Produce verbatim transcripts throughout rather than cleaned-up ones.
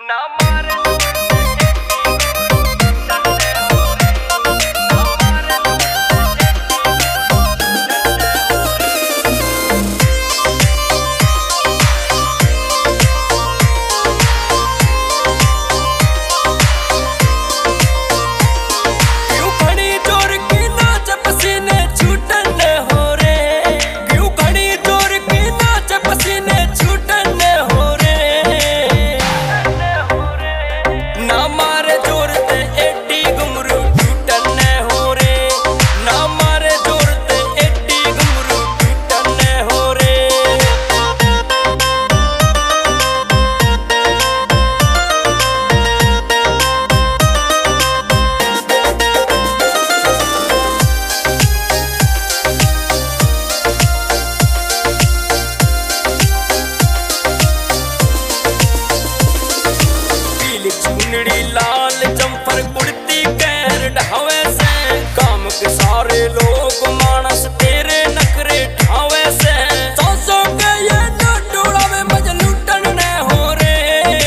चुनड़ी लाल jumper कुर्ती कैर ढावे से काम के सारे लोग मानस तेरे नखरे ढावे से सौ सौ के ये नोटोड़ा में मज लूटन ने हो रे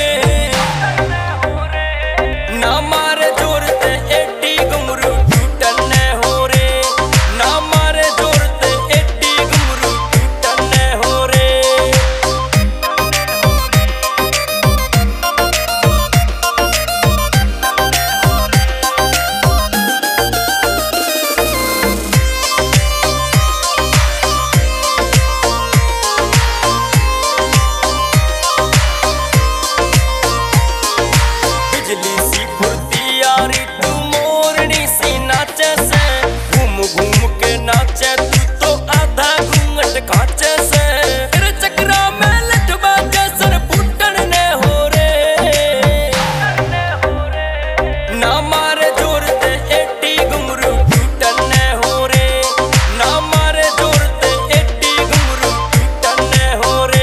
ना मारे जोर ते एटी घुंगरू टूटन ने हो रे ना मारे जोर ते एटी घुंगरू टूटन ने हो रे। बिजली सी फुर्ती यारी तू मोरनी सी नाचे से घूम घूम के नाचे तू तो आधा घूंघट खाचे से तेरे चक्रा में लटवा जैसन फुटन ने हो रे ना मारे जोर ते एटी घुंगरू टूटन ने हो रे ना मारे जोर ते एटी घुंगरू टूटन ने हो रे।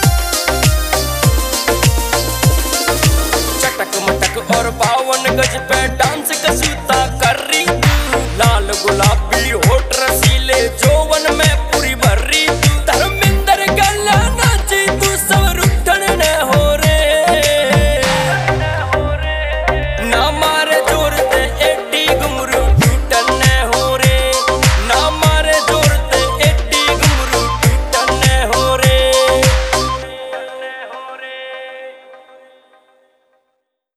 चटक मटक और बावन गज पे